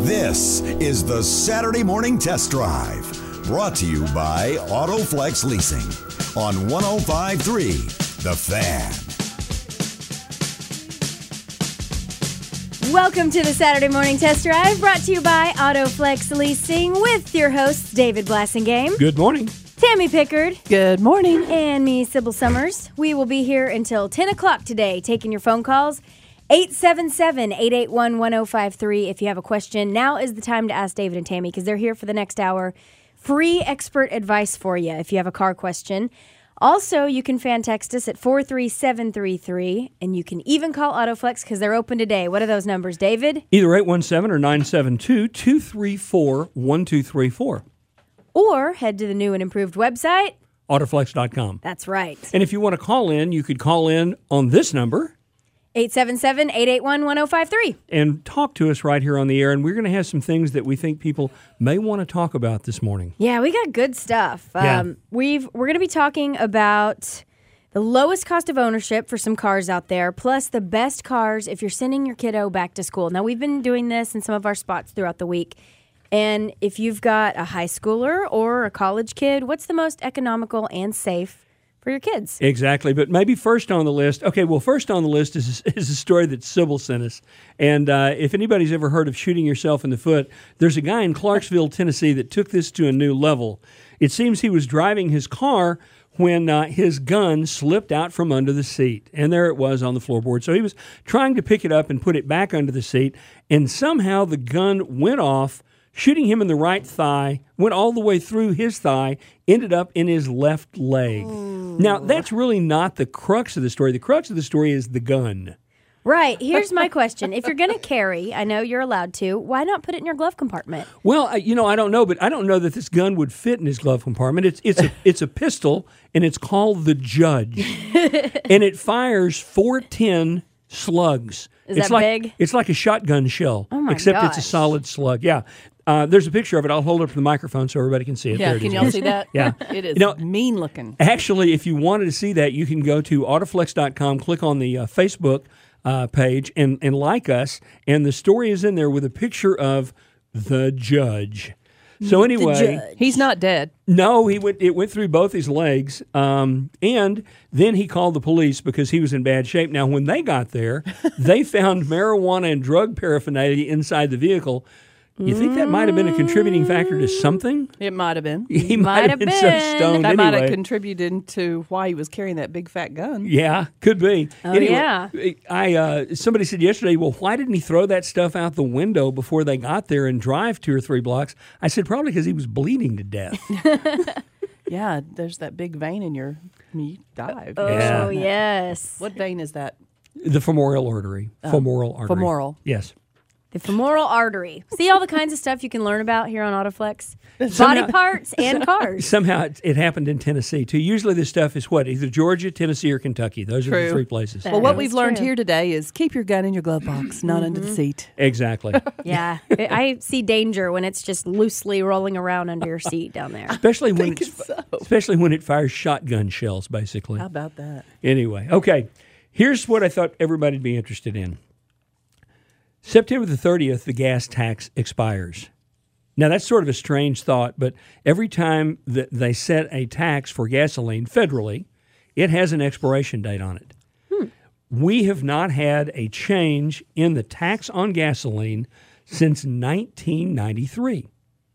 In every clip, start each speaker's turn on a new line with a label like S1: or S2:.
S1: This is the Saturday Morning Test Drive, brought to you by AutoFlex Leasing on 105.3 The Fan.
S2: Welcome to the Saturday Morning Test Drive, brought to you by AutoFlex Leasing with your hosts, David Blassingame.
S3: Good morning.
S2: Tammy Pickard.
S4: Good morning.
S2: And me, Sybil Summers. We will be here until 10 o'clock today, taking your phone calls. 877-881-1053 if you have a question. Now is the time to ask David and Tammy because they're here for the next hour. Free expert advice for you if you have a car question. Also, you can fan text us at 43733, and you can even call AutoFlex because they're open today. What are those numbers, David?
S3: Either 817 or 972-234-1234.
S2: Or head to the new and improved website.
S3: Autoflex.com.
S2: That's right.
S3: And if you want to call in, you could call in on this number.
S2: 877-881-1053.
S3: And talk to us right here on the air. And we're going to have some things that we think people may want to talk about this morning.
S2: Yeah, we got good stuff.
S3: Yeah.
S2: We're going to be talking about the lowest cost of ownership for some cars out there, plus the best cars if you're sending your kiddo back to school. Now, we've been doing this in some of our spots throughout the week. And if you've got a high schooler or a college kid, what's the most economical and safe for your kids?
S3: Exactly. But maybe first on the list. Okay, well, first on the list is a story that Sybil sent us. And if anybody's ever heard of shooting yourself in the foot, there's a guy in Clarksville, Tennessee that took this to a new level. It seems he was driving his car when his gun slipped out from under the seat. And there it was on the floorboard. So he was trying to pick it up and put it back under the seat. And somehow the gun went off, shooting him in the right thigh, went all the way through his thigh, ended up in his left leg. Ooh. Now, that's really not the crux of the story. The crux of the story is the gun.
S2: Right. Here's my question. If you're going to carry, I know you're allowed to, why not put it in your glove compartment?
S3: Well, I don't know, but I don't know that this gun would fit in his glove compartment. It's a pistol, and it's called the Judge. And it fires 410 slugs.
S2: Is that big?
S3: It's like a shotgun shell, except
S2: gosh.
S3: It's a solid slug. Yeah. There's a picture of it. I'll hold it up to the microphone so everybody can see it.
S4: Yeah,
S3: there it
S4: can
S3: is.
S4: y'all see that?
S3: Yeah.
S4: It is mean looking.
S3: Actually, if you wanted to see that, you can go to autoflex.com, click on the Facebook page, and like us. And the story is in there with a picture of the Judge. So anyway,
S4: he's not dead.
S3: No, it went through both his legs, and then he called the police because he was in bad shape. Now, when they got there, they found marijuana and drug paraphernalia inside the vehicle. You think that might have been a contributing factor to something?
S4: It might have been.
S3: He might have been so stoned.
S4: That
S3: anyway.
S4: might have contributed to why he was carrying that big fat gun.
S3: Yeah, could be.
S2: Oh,
S3: anyway,
S2: yeah.
S3: Somebody said yesterday, well, why didn't he throw that stuff out the window before they got there and drive 2 or 3 blocks? I said, probably because he was bleeding to death.
S4: Yeah, there's that big vein in you dive.
S2: Oh,
S3: Yeah.
S2: yes.
S4: What vein is that?
S3: The femoral artery. Femoral artery.
S4: Femoral.
S3: Yes.
S2: The femoral artery. See all the kinds of stuff you can learn about here on AutoFlex?
S3: Somehow-
S2: Body parts and cars.
S3: Somehow it happened in Tennessee, too. Usually this stuff is what? Either Georgia, Tennessee, or Kentucky. Those are the
S4: True.
S3: 3 places.
S4: Well, what
S2: is
S4: we've learned
S2: true.
S4: here today is keep your gun in your glove box, not under the seat.
S3: Exactly.
S2: Yeah. I see danger when it's just loosely rolling around under your seat down there.
S3: especially when it fires shotgun shells, basically.
S4: How about that?
S3: Anyway, okay. Here's what I thought everybody'd be interested in. September the 30th, the gas tax expires. Now, that's sort of a strange thought, but every time that they set a tax for gasoline federally, it has an expiration date on it. We have not had a change in the tax on gasoline since 1993.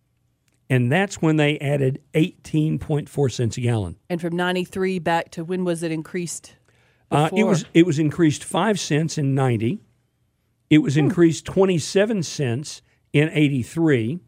S3: And that's when they added 18.4 cents a gallon.
S4: And from 93 back to when was it increased before?
S3: It was increased 5 cents in 90. It was increased 27 cents in 83.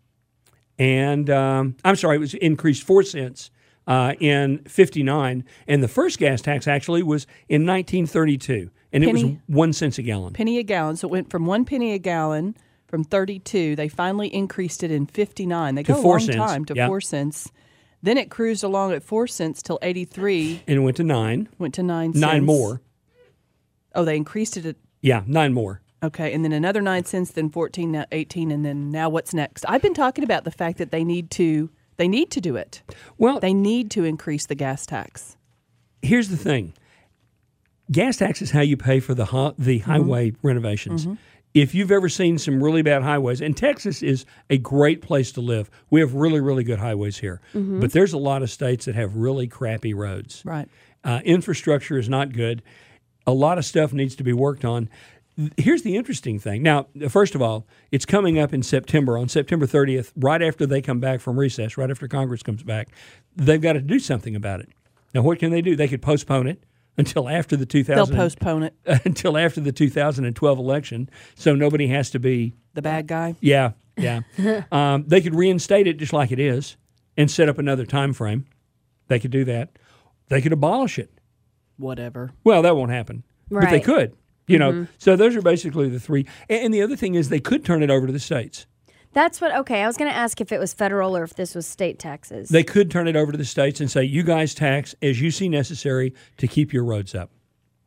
S3: And, it was increased 4 cents in 59. And the first gas tax actually was in 1932. And it was 1 cent a gallon.
S4: Penny a gallon. So it went from 1 penny a gallon from 32. They finally increased it in 59. They
S3: To
S4: go a
S3: 4
S4: long
S3: cents.
S4: time to
S3: Yeah.
S4: 4 cents. Then it cruised along at 4 cents till 83.
S3: And it went to 9.
S4: Went to 9 cents.
S3: 9 more.
S4: Oh, they increased it at...
S3: Yeah, 9 more.
S4: Okay, and then another 9 cents, then 14, now 18, and then now what's next? I've been talking about the fact that they need to do it.
S3: Well,
S4: They need to increase the gas tax.
S3: here's the thing. Gas tax is how you pay for the highway renovations. if you've ever seen some really bad highways, and Texas is a great place to live. We have really, really good highways here. But there's a lot of states that have really crappy roads.
S4: Right.
S3: Infrastructure is not good. A lot of stuff needs to be worked on. Here's the interesting thing. Now, first of all, it's coming up in September, on September 30th, right after they come back from recess, right after Congress comes back. They've got to do something about it. Now, what can they do? They could postpone it until after the
S4: They'll postpone it.
S3: until after the 2012 election, so nobody has to be
S4: The bad guy.
S3: Yeah. They could reinstate it just like it is and set up another time frame. They could do that. They could abolish it.
S4: Whatever.
S3: Well, that won't happen, but they
S2: Right.
S3: could. So those are basically the three. And the other thing is they could turn it over to the states.
S2: That's what, okay, I was going to ask if it was federal or if this was state taxes.
S3: They could turn it over to the states and say, you guys tax as you see necessary to keep your roads up.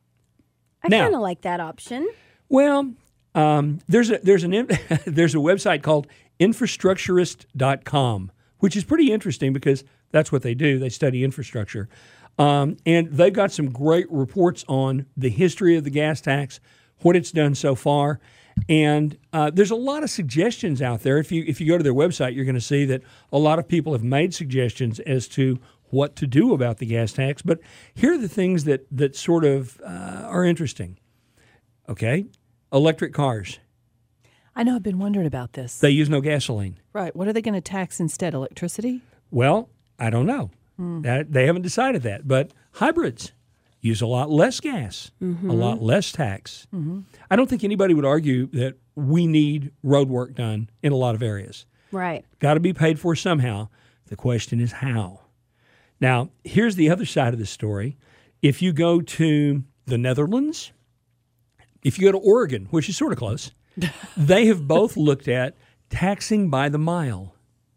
S2: I
S3: now-
S2: kind of like that option.
S3: Well, there's a website called infrastructurist.com, which is pretty interesting because that's what they do. They study infrastructure. And they've got some great reports on the history of the gas tax, what it's done so far. And there's a lot of suggestions out there. If you go to their website, you're going to see that a lot of people have made suggestions as to what to do about the gas tax. But here are the things that sort of are interesting. Okay, electric cars.
S4: I know. I've been wondering about this.
S3: They use no gasoline.
S4: Right. What are they going to tax instead? Electricity?
S3: Well, I don't know. They haven't decided that. But hybrids use a lot less gas, a lot less tax. I don't think anybody would argue that we need road work done in a lot of areas.
S2: Right.
S3: Got to be paid for somehow. The question is how. Now, here's the other side of the story. If you go to the Netherlands, if you go to Oregon, which is sort of close, they have both looked at taxing by the mile.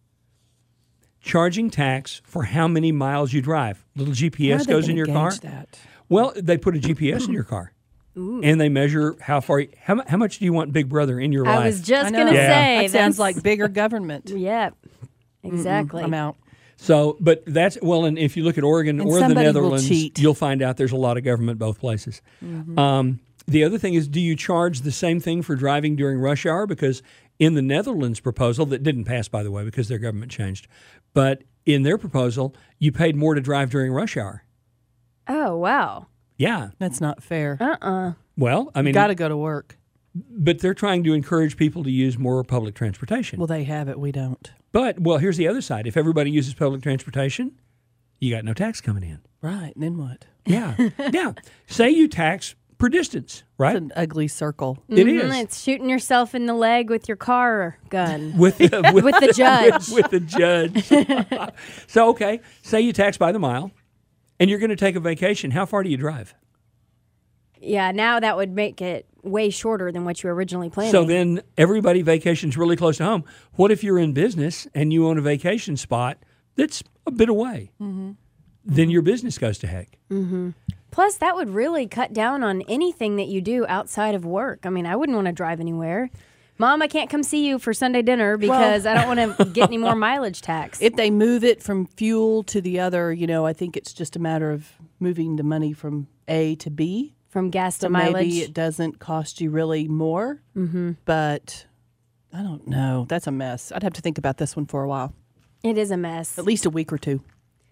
S3: Charging tax for how many miles you drive. Little
S4: How are
S3: GPS
S4: they
S3: goes in
S4: gonna
S3: your car.
S4: gauge that?
S3: Well, they put a GPS in your car, and they measure how far. How much do you want Big Brother in your life?
S2: I was just
S4: I
S2: going
S4: know.
S2: to
S3: Yeah.
S2: say.
S4: That sounds
S2: that's-
S4: like bigger government.
S2: Yep. Exactly.
S4: I'm out.
S3: So, but that's well, and if you look at Oregon
S4: And
S3: or the
S4: somebody will
S3: Netherlands,
S4: cheat.
S3: you'll find out there's a lot of government both places. The other thing is, do you charge the same thing for driving during rush hour? Because in the Netherlands proposal, that didn't pass, by the way, because their government changed, but in their proposal, you paid more to drive during rush hour.
S2: Oh, wow.
S3: Yeah.
S4: That's not fair.
S3: Well, I mean,
S4: Got to go to work.
S3: but they're trying to encourage people to use more public transportation.
S4: Well, they have it. We don't.
S3: But, well, here's the other side. If everybody uses public transportation, you got no tax coming in.
S4: Right. Then what?
S3: Yeah. Yeah. Say you tax per distance, right?
S4: It's an ugly circle.
S3: It is.
S2: It's shooting yourself in the leg with your car gun.
S3: With
S2: With the judge.
S3: with the judge. So, okay, say you tax by the mile and you're going to take a vacation. How far do you drive?
S2: Yeah, now that would make it way shorter than what you were originally planning.
S3: So then everybody vacations really close to home. What if you're in business and you own a vacation spot that's a bit away? Then your business goes to heck.
S2: Plus, that would really cut down on anything that you do outside of work. I mean, I wouldn't want to drive anywhere. Mom, I can't come see you for Sunday dinner because I don't want to get any more mileage tax.
S4: If they move it from fuel to the other, I think it's just a matter of moving the money from A to B.
S2: From gas to
S4: So
S2: mileage.
S4: maybe it doesn't cost you really more. But I don't know. That's a mess. I'd have to think about this one for a while,
S2: It is a mess.
S4: at least a week or two.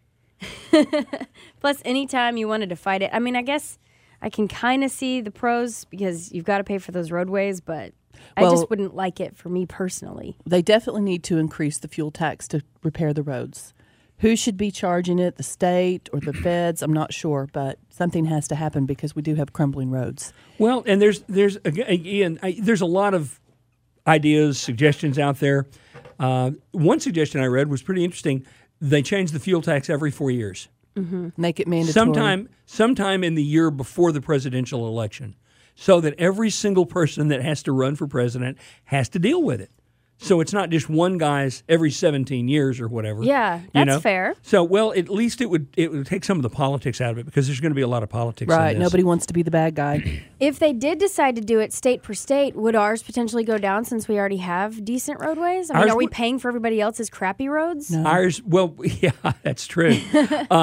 S2: Plus, anytime you wanted to fight it, I mean, I guess I can kind of see the pros because you've got to pay for those roadways, but I
S4: Well-
S2: just wouldn't like it for me personally.
S4: They definitely need to increase the fuel tax to repair the roads. Who should be charging it, the state or the feds? I'm not sure, but something has to happen because we do have crumbling roads.
S3: Well, and there's a lot of ideas, suggestions out there. One suggestion I read was pretty interesting. They change the fuel tax every 4 years.
S4: Make it mandatory.
S3: Sometime in the year before the presidential election, so that every single person that has to run for president has to deal with it. So it's not just one guy's every 17 years or whatever.
S2: Yeah,
S3: you
S2: that's
S3: know?
S2: fair.
S3: So, well, at least it would take some of the politics out of it because there's going to be a lot of politics in
S4: Right.
S3: this.
S4: Nobody wants to be the bad guy.
S2: If they did decide to do it state per state, would ours potentially go down since we already have decent roadways? I mean,
S3: Ours
S2: are we
S3: would-
S2: paying for everybody else's crappy roads?
S4: No.
S3: Ours, well, yeah, that's true.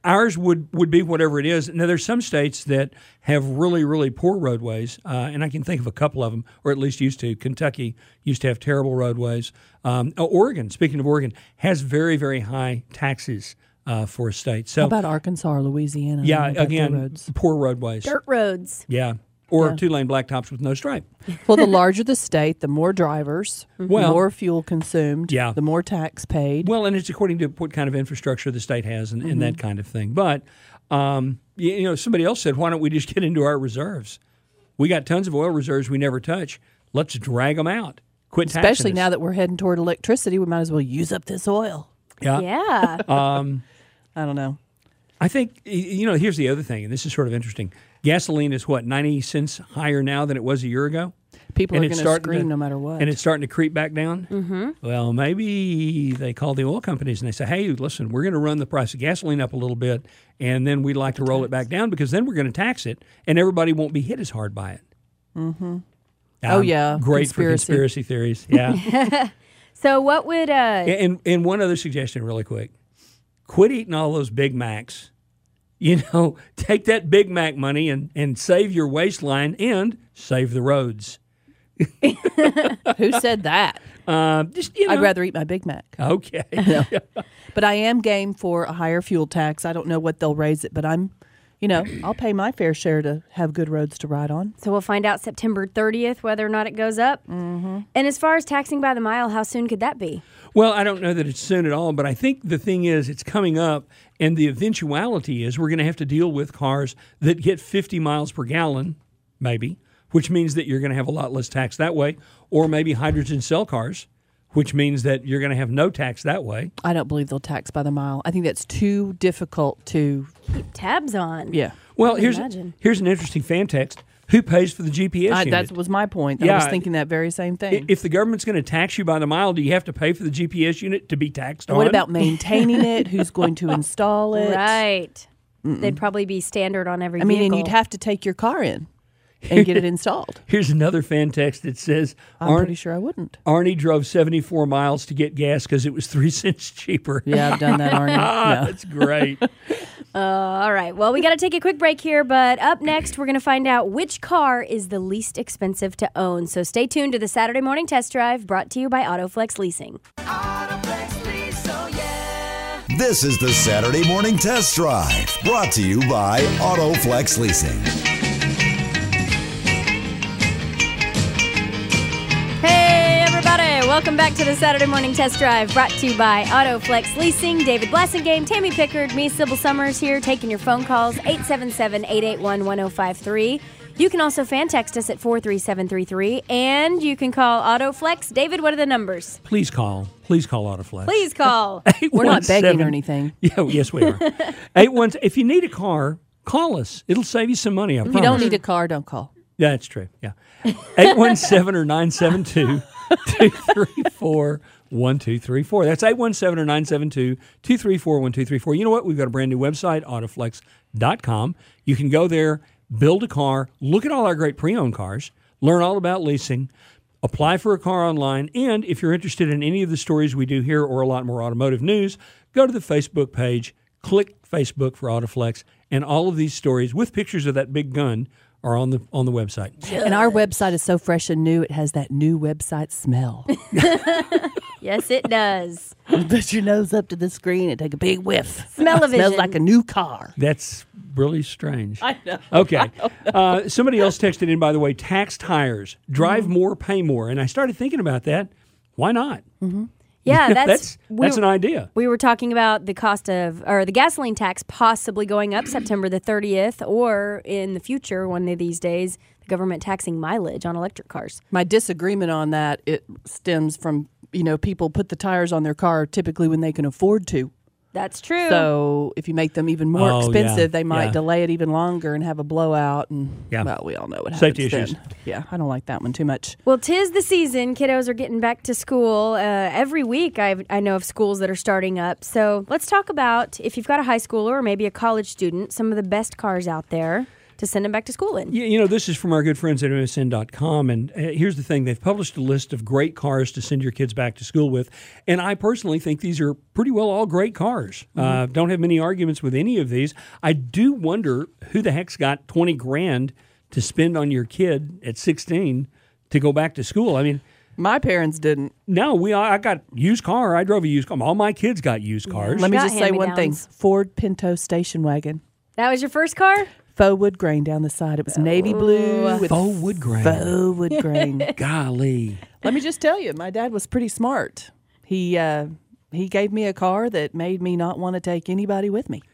S3: ours would be whatever it is. Now, there's some states that have really, really poor roadways, and I can think of a couple of them, or at least used to. Kentucky used to have terrible roadways. Oregon, speaking of Oregon, has very, very high taxes for a state. So,
S4: How about Arkansas or Louisiana?
S3: yeah,
S4: What about their
S3: again,
S4: roads?
S3: poor roadways.
S2: Dirt roads.
S3: Yeah. Or
S4: Yeah.
S3: 2-lane blacktops with no stripe.
S4: Well, the larger the state, the more drivers,
S3: Well-
S4: the more fuel consumed,
S3: Yeah.
S4: the more tax paid.
S3: Well, and it's according to what kind of infrastructure the state has and that kind of thing. But, somebody else said, why don't we just get into our reserves? We got tons of oil reserves we never touch. Let's drag them out. Quit taxing
S4: Especially
S3: us.
S4: now that we're heading toward electricity, we might as well use up this oil.
S3: Yeah.
S2: Yeah.
S4: I don't know.
S3: I think, here's the other thing, and this is sort of interesting. Gasoline is, 90 cents higher now than it was a year ago?
S4: People
S3: And
S4: are
S3: it's
S4: going to
S3: starting
S4: scream
S3: to-
S4: no matter what.
S3: And it's starting to creep back down? Mm-hmm. Well, maybe they call the oil companies and they say, hey, listen, we're going to run the price of gasoline up a little bit, and then we'd like to roll it back down because then we're going to tax it, and everybody won't be hit as hard by it. Mm-hmm.
S4: Oh, yeah.
S3: Great for conspiracy theories. Yeah.
S2: So what would
S3: and one other suggestion really quick. Quit eating all those Big Macs. Take that Big Mac money and save your waistline and save the roads.
S4: Who said that?
S3: I'd
S4: I'd rather eat my Big Mac.
S3: Okay.
S4: But I am game for a higher fuel tax. I don't know what they'll raise it, but I'll pay my fair share to have good roads to ride on.
S2: so we'll find out September 30th whether or not it goes up. Mm-hmm. And as far as taxing by the mile, how soon could that be?
S3: Well, I don't know that it's soon at all, but I think the thing is it's coming up, and the eventuality is we're going to have to deal with cars that get 50 miles per gallon, maybe, which means that you're going to have a lot less tax that way, or maybe hydrogen cell cars, which means that you're going to have no tax that way.
S4: I don't believe they'll tax by the mile. I think that's too difficult to.
S2: Keep tabs on.
S4: Yeah.
S3: Well,
S2: I
S3: here's
S2: imagine.
S3: an interesting fan text. Who pays for the GPS unit?
S4: That was my point. I
S3: Yeah.
S4: was thinking that very same thing.
S3: If the government's going to tax you by the mile, do you have to pay for the GPS unit to be taxed on?
S4: What about maintaining it? Who's going to install it?
S2: Right. They'd probably be standard on every
S4: I mean, and
S2: vehicle.
S4: you'd have to take your car in and get it installed.
S3: Here's another fan text that says,
S4: I'm pretty sure I wouldn't.
S3: Arnie drove 74 miles to get gas because it was 3 cents cheaper.
S4: Yeah, I've done that, Arnie. No.
S3: That's great.
S2: All right. Well, we got to take a quick break here, but up next, we're going to find out which car is the least expensive to own. So stay tuned to the Saturday Morning Test Drive brought to you by AutoFlex Leasing.
S1: This is the Saturday Morning Test Drive, brought to you by AutoFlex Leasing.
S2: Hey, everybody. Welcome back to the Saturday Morning Test Drive brought to you by AutoFlex Leasing. David Blassingame, Tammy Pickard, me, Sybil Summers here taking your phone calls, 877-881-1053. You can also fan text us at 43733, and you can call AutoFlex. David, what are the numbers?
S3: Please call AutoFlex.
S2: Please call.
S4: We're not begging
S3: 817
S4: or anything.
S3: Yeah, yes, we are. 817. If you need a car, call us. It'll save you some money. I
S4: If
S3: promise.
S4: you don't need a car, don't call.
S3: Yeah, that's true. Yeah. 817 or 972 234 1234. That's 817 or 972 234 1234. You know what? We've got a brand new website, autoflex.com. You can go there, build a car, look at all our great pre-owned cars, learn all about leasing, apply for a car online, and if you're interested in any of the stories we do here or a lot more automotive news, go to the Facebook page, click Facebook for Autoflex, and all of these stories with pictures of that big gun are on the website.
S4: And our website is so fresh and new, it has that new website smell.
S2: Yes, it does.
S4: Put your nose up to the screen and take a big whiff.
S2: Smell-o-vision.
S4: Smells like a new car.
S3: That's really strange.
S4: I know.
S3: Okay. Somebody else texted in, by the way, tax tires. Drive more, pay more. And I started thinking about that. Why not?
S2: Yeah,
S3: That's an idea.
S2: We were talking about the cost of, or the gasoline tax possibly going up September the 30th, or in the future, one of these days, the government taxing mileage on electric cars.
S4: My disagreement on that, it stems from, people put the tires on their car typically when they can afford to.
S2: That's true.
S4: So if you make them even more
S3: Oh,
S4: expensive,
S3: yeah,
S4: they might
S3: yeah.
S4: delay it even longer and have a blowout. And
S3: Yeah.
S4: well, we all know what happens
S3: Safety
S4: then.
S3: issues.
S4: Yeah, I don't like that one too much.
S2: Well, 'tis the season. Kiddos are getting back to school. Every week I know of schools that are starting up. So let's talk about, if you've got a high schooler or maybe a college student, some of the best cars out there. to send them back to school in.
S3: Yeah, this is from our good friends at MSN.com, and here's the thing. They've published a list of great cars to send your kids back to school with, and I personally think these are pretty well all great cars. Don't have many arguments with any of these. I do wonder who the heck's got $20,000 to spend on your kid at 16 to go back to school. I mean,
S4: My parents didn't.
S3: no, I got used car. I drove a used car. All my kids got used cars.
S4: Let me
S2: Got
S4: just say one thing.
S2: hand-me-downs.
S4: Ford Pinto station wagon.
S2: That was your first car?
S4: Faux wood grain down the side. It was navy blue with
S3: Faux wood grain.
S4: Faux wood grain.
S3: Golly.
S4: Let me just tell you, my dad was pretty smart. He gave me a car that made me not want to take anybody with me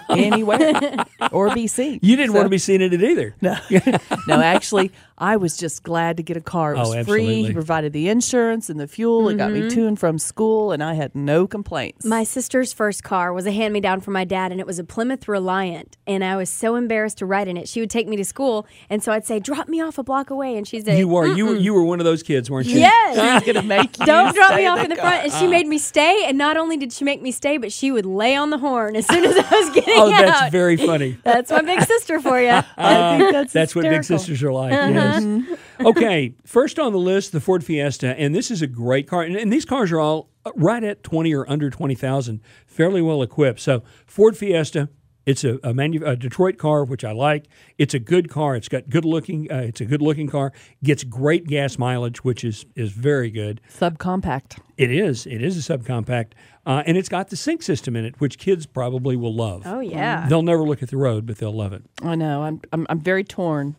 S4: anywhere or be seen.
S3: You didn't want to be seen in it either.
S4: No, no. Actually, I was just glad to get a car. It was free.
S3: absolutely.
S4: He provided the insurance and the fuel. It got me to and from school, and I had no complaints.
S2: My sister's first car was a hand-me-down from my dad, and it was a Plymouth Reliant. And I was so embarrassed to ride in it. She would take me to school, and so I'd say, "Drop me off a block away," and she'd say,
S3: You were one of those kids, weren't you?
S2: "Yes."
S4: She's gonna make you
S2: Don't drop
S4: stay
S2: me off in the front. And she made me stay. And not only did she make me stay, but she would lay on the horn as soon as I was getting
S3: Oh,
S2: out.
S3: that's very funny.
S2: That's my big sister for you.
S4: I think
S3: That's what big
S4: hysterical.
S3: sisters are like. Yes. Okay, first on the list, the Ford Fiesta, and this is a great car. And these cars are all right at 20 or under 20,000, fairly well equipped. So Ford Fiesta, it's a Detroit car, which I like. It's a good car. It's got good looking. It's a good looking car. Gets great gas mileage, which is very good.
S4: Subcompact.
S3: It is. It is a subcompact, and it's got the sync system in it, which kids probably will love.
S2: Oh, yeah.
S3: They'll never look at the road, but they'll love it.
S4: I know. I'm very torn.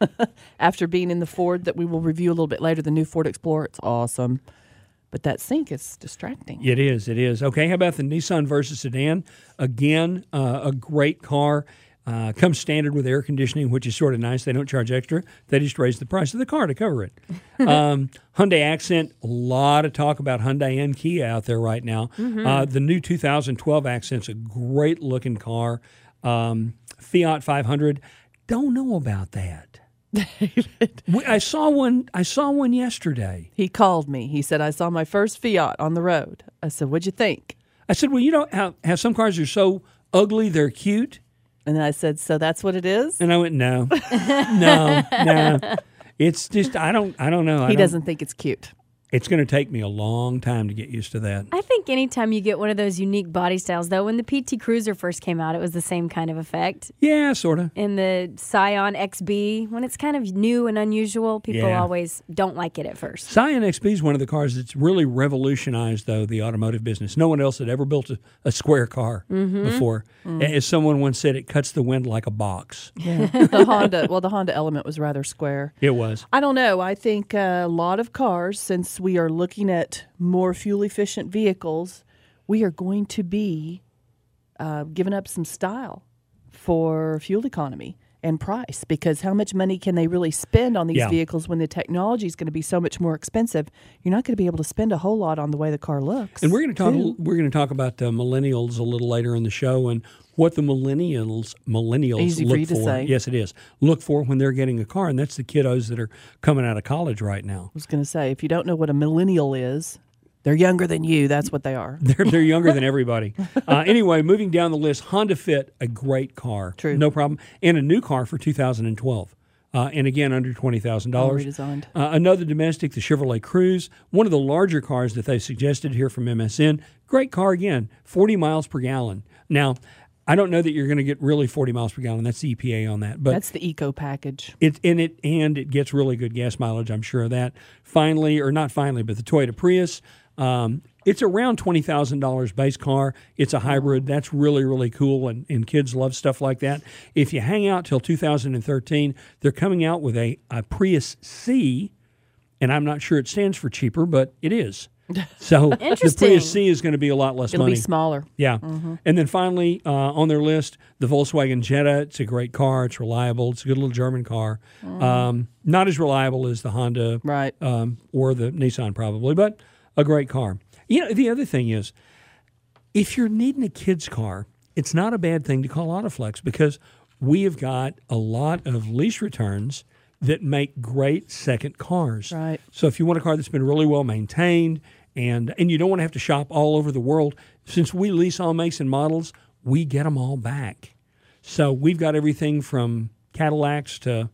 S4: After being in the Ford that we will review a little bit later, the new Ford Explorer, it's awesome. But that sync is distracting.
S3: It is. It is. Okay, how about the Nissan Versa sedan? Again, a great car. Comes standard with air conditioning, which is sort of nice. They don't charge extra. They just raise the price of the car to cover it. Hyundai Accent, a lot of talk about Hyundai and Kia out there right now. The new 2012 Accent's a great-looking car. Fiat 500, don't know about that. I saw one yesterday.
S4: He called me. He said, I saw my first Fiat on the road. I said, what'd you think?
S3: I said, well, you know how some cars are so ugly they're cute?
S4: And then I said, so that's what it is?
S3: And I went, no. No. It's just, I don't know.
S4: He doesn't think it's cute.
S3: It's going to take me a long time to get used to that.
S2: I think anytime you get one of those unique body styles, though, when the PT Cruiser first came out, it was the same kind of effect.
S3: Yeah, sort of.
S2: In the Scion XB, when it's kind of new and unusual, people always don't like it at first.
S3: Scion XB is one of the cars that's really revolutionized, though, the automotive business. No one else had ever built a square car before. As someone once said, it cuts the wind like a box.
S4: Yeah. The Honda Element was rather square.
S3: It was.
S4: I don't know. I think a lot of cars, since we are looking at more fuel-efficient vehicles, we are going to be giving up some style for fuel economy and price, because how much money can they really spend on these vehicles when the technology is going to be so much more expensive? You're not going to be able to spend a whole lot on the way the car looks.
S3: And we're going to talk about millennials a little later in the show and what the millennials
S4: Easy
S3: look
S4: for you to
S3: for.
S4: say.
S3: Yes, it is. Look for when they're getting a car, and that's the kiddos that are coming out of college right now.
S4: I was going to say, if you don't know what a millennial is, they're younger than you. That's what they are.
S3: They're younger than everybody. Anyway, moving down the list, Honda Fit, a great car.
S4: True.
S3: No problem. And a new car for 2012. And again, under $20,000.
S4: All redesigned.
S3: Another domestic, the Chevrolet Cruze, one of the larger cars that they suggested here from MSN. Great car again, 40 miles per gallon. Now, I don't know that you're going to get really 40 miles per gallon. That's the EPA on that. But
S4: That's the eco package.
S3: it's in it, and it gets really good gas mileage, I'm sure of that. Finally, or not finally, but the Toyota Prius, it's around $20,000 base car. It's a hybrid. That's really, really cool, and kids love stuff like that. If you hang out till 2013, they're coming out with a Prius C, and I'm not sure it stands for cheaper, but it is. So the
S2: Interesting.
S3: Prius C is going to be a lot less
S4: It'll
S3: money.
S4: be smaller.
S3: Yeah. And then finally, on their list, the Volkswagen Jetta. It's a great car. It's reliable. It's a good little German car. Not as reliable as the Honda
S4: Right.
S3: or the Nissan probably, but a great car. You know, the other thing is, if you're needing a kid's car, it's not a bad thing to call Autoflex, because we have got a lot of lease returns that make great second cars.
S4: Right.
S3: So if you want a car that's been really well maintained and you don't want to have to shop all over the world, since we lease all makes and models, we get them all back. So we've got everything from Cadillacs to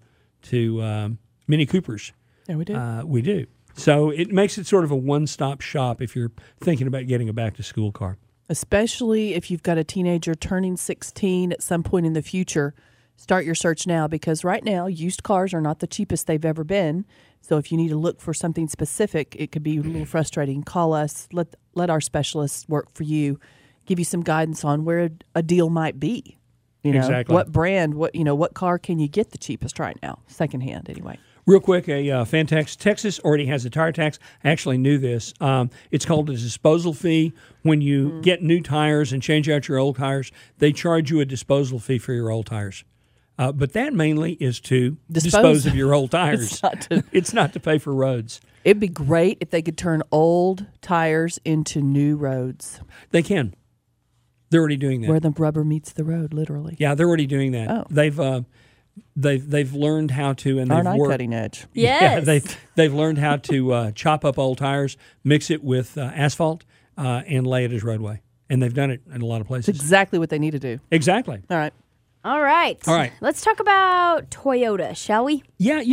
S3: Mini Coopers.
S4: Yeah, we do.
S3: We do. So it makes it sort of a one-stop shop if you're thinking about getting a back-to-school car.
S4: Especially if you've got a teenager turning 16 at some point in the future. Start your search now, because right now used cars are not the cheapest they've ever been. So if you need to look for something specific, it could be a little frustrating. Call us. Let our specialists work for you. Give you some guidance on where a deal might be.
S3: Exactly.
S4: What brand, what car can you get the cheapest right now, secondhand anyway.
S3: Real quick, a Fantex, Texas already has a tire tax. I actually knew this. It's called a disposal fee. When you get new tires and change out your old tires, they charge you a disposal fee for your old tires. But that mainly is to dispose of your old tires. It's not to pay for roads.
S4: It'd be great if they could turn old tires into new roads.
S3: They can. They're already doing that.
S4: Where the rubber meets the road, literally.
S3: Yeah, they're already doing that.
S4: Oh.
S3: They've learned how to, and
S4: Aren't
S3: they've
S4: I
S3: worked.
S4: cutting edge?
S2: Yes.
S3: Yeah, they've learned how to chop up old tires, mix it with asphalt, and lay it as roadway. And they've done it in a lot of places.
S4: It's exactly what they need to do.
S3: Exactly.
S4: All right.
S2: All right.
S3: All right.
S2: Let's talk about Toyota, shall we?
S3: Yeah,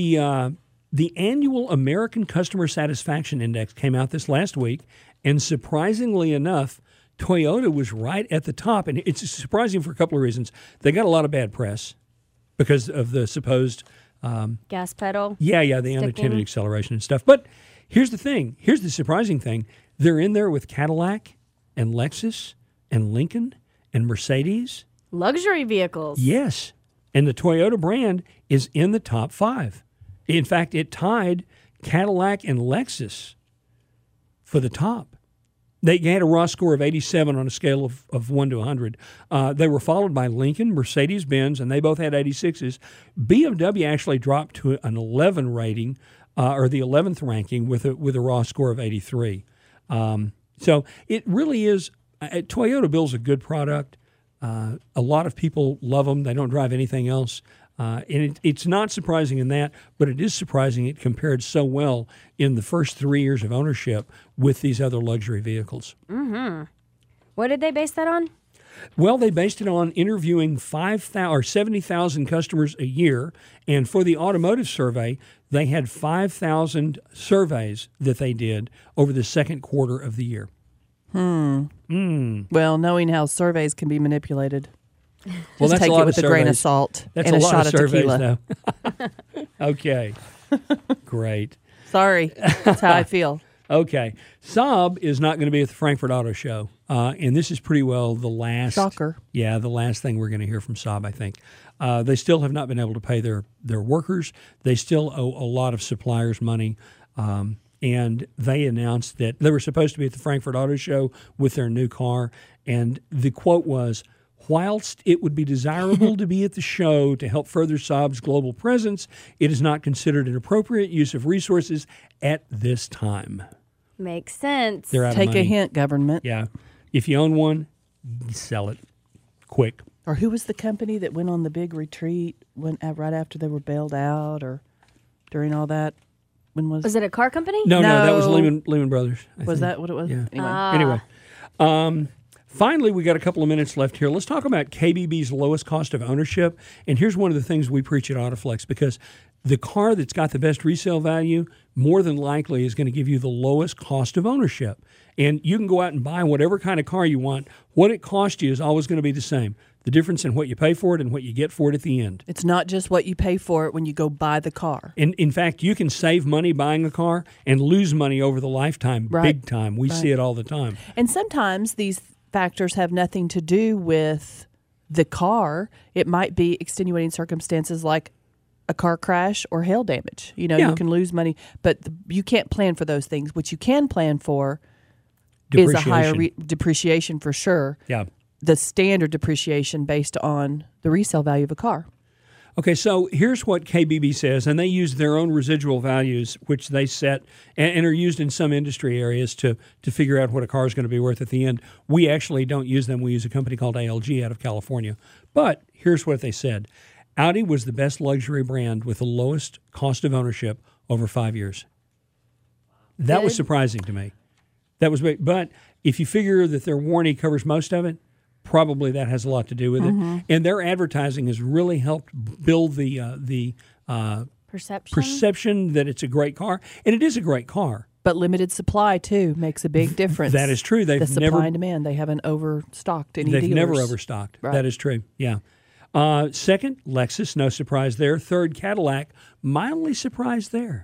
S3: the annual American Customer Satisfaction Index came out this last week, and surprisingly enough, Toyota was right at the top. And it's surprising for a couple of reasons. They got a lot of bad press because of the supposed
S2: Gas pedal.
S3: the
S2: Sticking.
S3: unattended acceleration and stuff. But here's the thing. Here's the surprising thing. They're in there with Cadillac and Lexus and Lincoln and Mercedes.
S2: Luxury vehicles.
S3: Yes. And the Toyota brand is in the top 5. In fact, it tied Cadillac and Lexus for the top. They had a raw score of 87 on a scale of 1 to 100. They were followed by Lincoln, Mercedes-Benz, and they both had 86s. BMW actually dropped to an 11 rating, or the 11th ranking, with a raw score of 83. So it really is. Toyota builds a good product. A lot of people love them. They don't drive anything else. And it's not surprising in that, but it is surprising it compared so well in the first 3 years of ownership with these other luxury vehicles.
S2: Mm-hmm. What did they base that on?
S3: Well, they based it on interviewing 70,000 customers a year, and for the automotive survey, they had 5,000 surveys that they did over the second quarter of the year.
S4: Well, knowing how surveys can be manipulated.
S3: Well,
S4: Just
S3: that's
S4: take
S3: a
S4: it
S3: lot
S4: with
S3: of
S4: a grain of
S3: surveys.
S4: salt
S3: That's
S4: and
S3: a
S4: a
S3: lot
S4: shot
S3: of
S4: of
S3: surveys,
S4: tequila.
S3: though. Okay. Great.
S4: Sorry, that's how I feel.
S3: Okay. Saab is not going to be at the Frankfurt Auto Show, and this is pretty well the last.
S4: Shocker.
S3: Yeah, the last thing we're going to hear from Saab, I think. They still have not been able to pay their workers. They still owe a lot of suppliers money. And they announced that they were supposed to be at the Frankfurt Auto Show with their new car. And the quote was, "Whilst it would be desirable to be at the show to help further Saab's global presence, it is not considered an appropriate use of resources at this time."
S2: Makes sense.
S3: They're out
S4: Take
S3: of money.
S4: a hint, government.
S3: Yeah. If you own one, sell it quick.
S4: Or who was the company that went on the big retreat right after they were bailed out, or during all that? When
S2: Was it a car company?
S3: No, that was
S4: No.
S3: Lehman Brothers. I
S4: Was
S3: think.
S4: that what it was?
S3: Yeah.
S4: Anyway.
S3: Anyway, finally, we got a couple of minutes left here. Let's talk about KBB's lowest cost of ownership. And here's one of the things we preach at Autoflex, because the car that's got the best resale value more than likely is going to give you the lowest cost of ownership. And you can go out and buy whatever kind of car you want. What it cost you is always going to be the same. The difference in what you pay for it and what you get for it at the end.
S4: It's not just what you pay for it when you go buy the car.
S3: In fact, you can save money buying a car and lose money over the lifetime,
S4: Right.
S3: big time. We see it all the time.
S4: And sometimes these factors have nothing to do with the car. It might be extenuating circumstances like a car crash or hail damage.
S3: Yeah.
S4: You can lose money, but you can't plan for those things. What you can plan for is a higher depreciation for sure.
S3: Yeah.
S4: The standard depreciation based on the resale value of a car.
S3: Okay, so here's what KBB says, and they use their own residual values, which they set and are used in some industry areas to figure out what a car is going to be worth at the end. We actually don't use them. We use a company called ALG out of California. But here's what they said. Audi was the best luxury brand with the lowest cost of ownership over 5 years. That was
S2: Good.
S3: surprising to me. That was big. But if you figure that their warranty covers most of it, probably that has a lot to do with it. And their advertising has really helped build the perception that it's a great car, and it is a great car.
S4: But limited supply too makes a big difference.
S3: That is true.
S4: The supply and demand. They haven't overstocked any
S3: They've
S4: dealers.
S3: never overstocked.
S4: Right.
S3: That is true. Yeah. Second, Lexus, no surprise there. Third, Cadillac, mildly surprised there.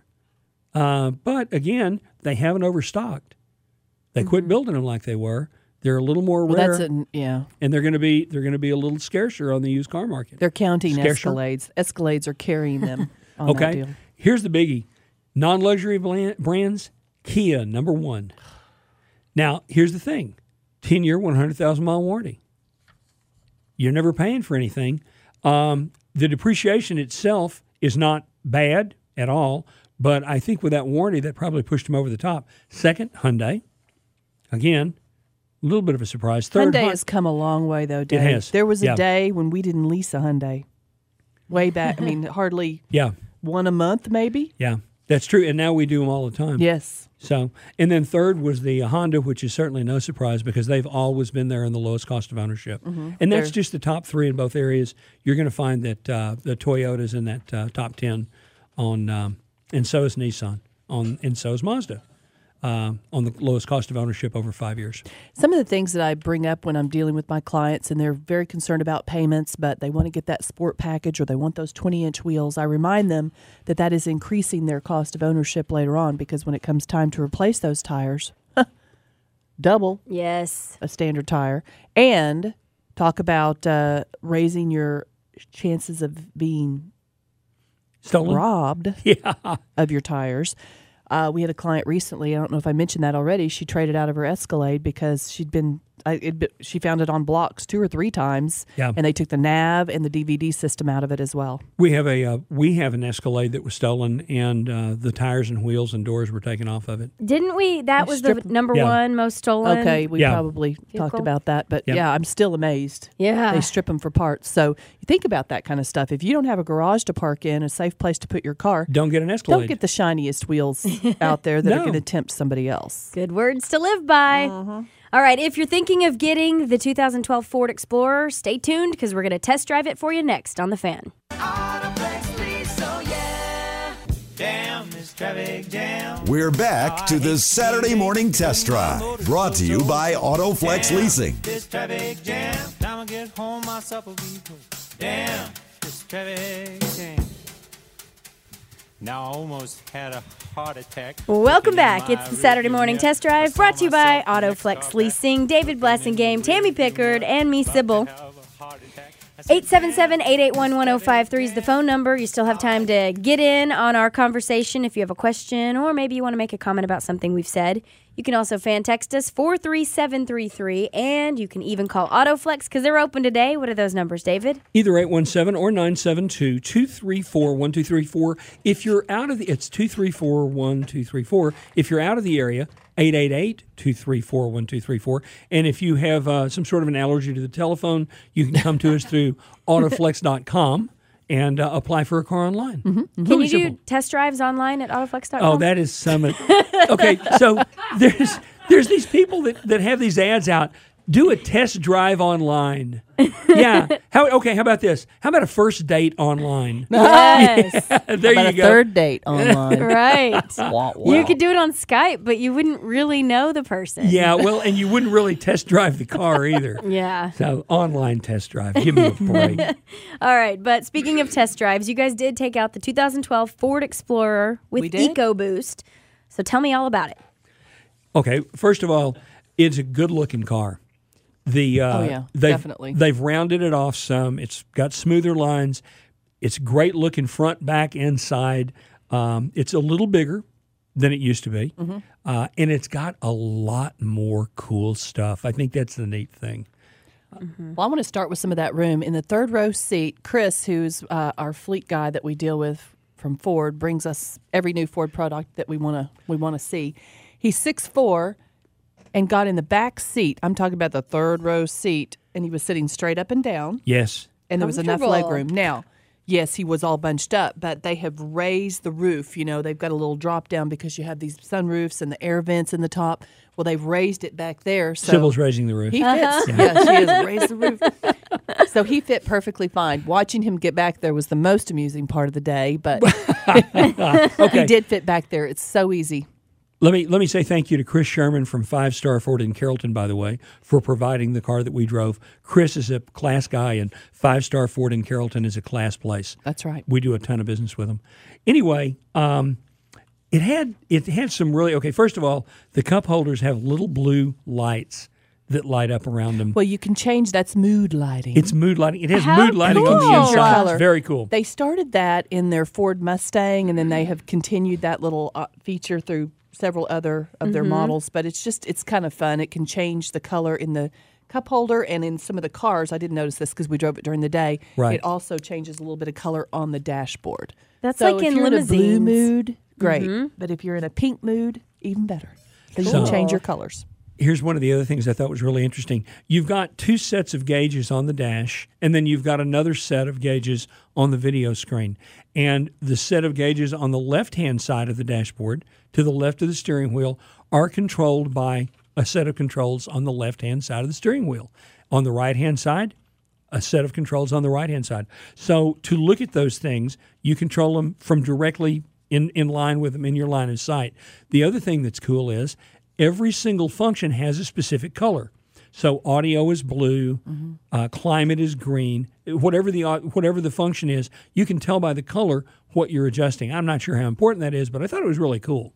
S3: But again, they haven't overstocked. They quit building them like they were. They're a little more rare. And they're going to be a little scarcer on the used car market.
S4: They're counting
S3: Scarcer.
S4: Escalades. Escalades are carrying them on that
S3: Okay.
S4: deal.
S3: Here's the biggie. Non-luxury brands, Kia, number one. Now, here's the thing. 10-year, 100,000-mile warranty. You're never paying for anything. The depreciation itself is not bad at all, but I think with that warranty, that probably pushed them over the top. Second, Hyundai. Again, a little bit of a surprise. Third,
S4: Hyundai has come a long way, though, Dave.
S3: It has.
S4: There was a
S3: Yeah.
S4: day when we didn't lease a Hyundai. Way back. I mean, hardly
S3: Yeah,
S4: one a month, maybe.
S3: yeah. That's true, and now we do them all the time.
S4: Yes.
S3: So, and then third was the Honda, which is certainly no surprise because they've always been there in the lowest cost of ownership. And that's just the top three in both areas. You're going to find that the Toyota's in that top 10 on, and so is Nissan, and so is Mazda. On the lowest cost of ownership over 5 years.
S4: Some of the things that I bring up when I'm dealing with my clients, and they're very concerned about payments, but they want to get that sport package or they want those 20-inch wheels, I remind them that that is increasing their cost of ownership later on because when it comes time to replace those tires, double
S2: Yes.
S4: a standard tire. And talk about raising your chances of being
S3: Stolen?
S4: robbed
S3: Yeah.
S4: of your tires. We had a client recently. I don't know if I mentioned that already. She traded out of her Escalade because she found it on blocks 2 or 3 times,
S3: Yeah.
S4: and they took the nav and the DVD system out of it as well.
S3: We have an Escalade that was stolen, and the tires and wheels and doors were taken off of it.
S2: Didn't we? That
S4: They
S2: was the
S4: strip-
S2: number
S3: Yeah.
S2: one most stolen.
S4: Okay, we
S3: Yeah.
S4: probably talked
S2: Vehicle.
S4: about that, but
S3: Yeah.
S4: yeah, I'm still amazed.
S2: Yeah.
S4: They strip them for parts. So you think about that kind of stuff. If you don't have a garage to park in, a safe place to put your car,
S3: Don't get an Escalade.
S4: don't get the shiniest wheels out there that are
S3: No.
S4: going to tempt somebody else.
S2: Good words to live by. All right, if you're thinking of getting the 2012 Ford Explorer, stay tuned because we're going to test drive it for you next on The Fan.
S1: We're back to the Saturday Morning Test Drive, brought to you by AutoFlex Leasing.
S5: This traffic jam. Time I get home, my supper be cold. Damn, this traffic jam. Now I almost had a heart attack.
S2: Welcome back. It's the Saturday Morning Test Drive brought to you by AutoFlex Leasing. David Blessingame, Tammy Pickard, and me, Sybil. 877-881-1053 is the phone number. You still have time to get in on our conversation if you have a question or maybe you want to make a comment about something we've said. You can also fan text us 43733, and you can even call AutoFlex because they're open today. What are those numbers, David?
S3: Either 817 or 972-234-1234. If you're out of it's 234-1234. If you're out of the area, 888-234-1234. And if you have some sort of an allergy to the telephone, you can come to us through autoflex.com and apply for a car online.
S2: Can you do test drives online at autoflex.com?
S3: Oh, that is summit. Okay, so there's these people that have these ads out. Do a test drive online. Yeah. How about this? How about a first date online?
S2: Yes.
S3: There
S4: About
S3: you
S4: a
S3: go.
S4: third date online.
S2: Right.
S4: Wow.
S2: You could do it on Skype, but you wouldn't really know the person.
S3: Yeah, well, and you wouldn't really test drive the car either.
S2: Yeah.
S3: So online test drive. Give me a break.
S2: All right, but speaking of test drives, you guys did take out the 2012 Ford Explorer with
S4: We did?
S2: EcoBoost. So tell me all about it.
S3: Okay, first of all, it's a good-looking car.
S4: Definitely.
S3: They've rounded it off some. It's got smoother lines. It's great looking front, back, and side. It's a little bigger than it used to be, and it's got a lot more cool stuff. I think that's the neat thing.
S4: Well, I want to start with some of that room. In the third row seat, Chris, who's our fleet guy that we deal with from Ford, brings us every new Ford product that we want to see. He's 6'4", and got in the back seat. I'm talking about the third row seat, and he was sitting straight up and down,
S3: Yes.
S4: and there was enough leg
S2: Comfortable.
S4: room. Now, yes, he was all bunched up, but they have raised the roof. You know, they've got a little drop down because you have these sunroofs and the air vents in the top. Well, they've raised it back there. So
S3: Sybil's raising the roof.
S4: he fits. Yeah, she has raised the roof. So he fit perfectly fine. Watching him get back there was the most amusing part of the day, but he did fit back there. It's so easy.
S3: Let me say thank you to Chris Sherman from 5 Star Ford in Carrollton, by the way, for providing the car that we drove. Chris is a class guy, and 5 Star Ford in Carrollton is a class place.
S4: That's right.
S3: We do a ton of business with them. Anyway, it had some really okay. First of all, the cup holders have little blue lights that light up around them.
S4: Well, you can change. That's mood lighting.
S3: It's mood lighting. It has
S2: How
S3: mood lighting on
S2: cool.
S3: the inside.
S4: Color.
S3: It's very cool.
S4: They started that in their Ford Mustang, and then they have continued that little feature through several other of their models. But it's kind of fun. It can change the color in the cup holder, and in some of the cars, I didn't notice this because we drove it during the day.
S3: Right.
S4: It also changes a little bit of color on the dashboard.
S2: That's
S4: so
S2: like
S4: if
S2: in
S4: you're
S2: limousines.
S4: in a blue mood, great. But if you're in a pink mood, even better. So you can change your colors.
S3: Here's one of the other things I thought was really interesting. You've got 2 sets of gauges on the dash, and then you've got another set of gauges on the video screen. And the set of gauges on the left-hand side of the dashboard, to the left of the steering wheel, are controlled by a set of controls on the left-hand side of the steering wheel. On the right-hand side, a set of controls on the right-hand side. So to look at those things, you control them from directly in line with them in your line of sight. The other thing that's cool is every single function has a specific color. So audio is blue, climate is green. Whatever the function is, you can tell by the color what you're adjusting. I'm not sure how important that is, but I thought it was really cool.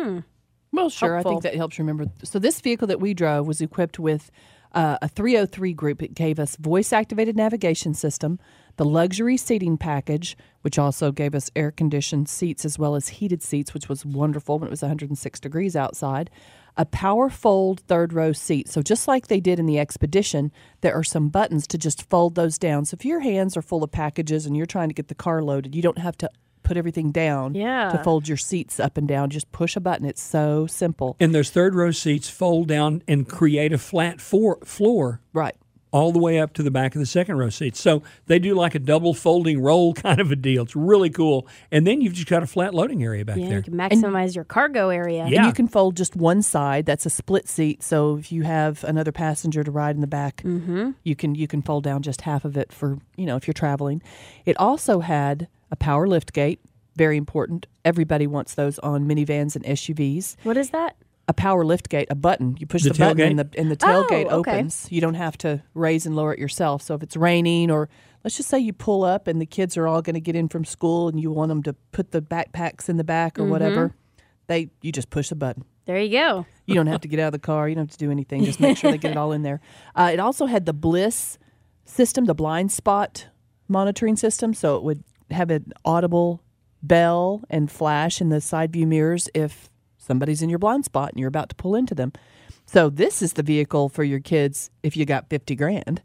S4: Well, sure.
S2: Helpful.
S4: I think that helps remember. So this vehicle that we drove was equipped with a 303 group. It gave us voice-activated navigation system, the luxury seating package, which also gave us air-conditioned seats as well as heated seats, which was wonderful when it was 106 degrees outside, a power fold third-row seat. So just like they did in the Expedition, there are some buttons to just fold those down. So if your hands are full of packages and you're trying to get the car loaded, you don't have to put everything down to fold your seats up and down. Just push a button. It's so simple.
S3: And those third row seats fold down and create a flat floor
S4: Right.
S3: all the way up to the back of the second row seats. So they do like a double folding roll kind of a deal. It's really cool. And then you've just got a flat loading area back
S2: Yeah,
S3: there.
S2: you can maximize your cargo area.
S3: Yeah.
S4: And you can fold just one side. That's a split seat. So if you have another passenger to ride in the back, you can fold down just half of it for, if you're traveling. It also had a power lift gate, very important. Everybody wants those on minivans and SUVs.
S2: What is that?
S4: A power lift gate, a button. You push
S3: The
S4: the button
S3: tailgate?
S4: and the tailgate
S2: Oh, okay.
S4: opens. You don't have to raise and lower it yourself. So if it's raining, or let's just say you pull up and the kids are all going to get in from school and you want them to put the backpacks in the back or whatever, you just push the button.
S2: There you go.
S4: You don't have to get out of the car. You don't have to do anything. Just make sure they get it all in there. It also had the Bliss system, the blind spot monitoring system, so it would have an audible bell and flash in the side view mirrors if somebody's in your blind spot and you're about to pull into them. So this is the vehicle for your kids if you got 50 grand.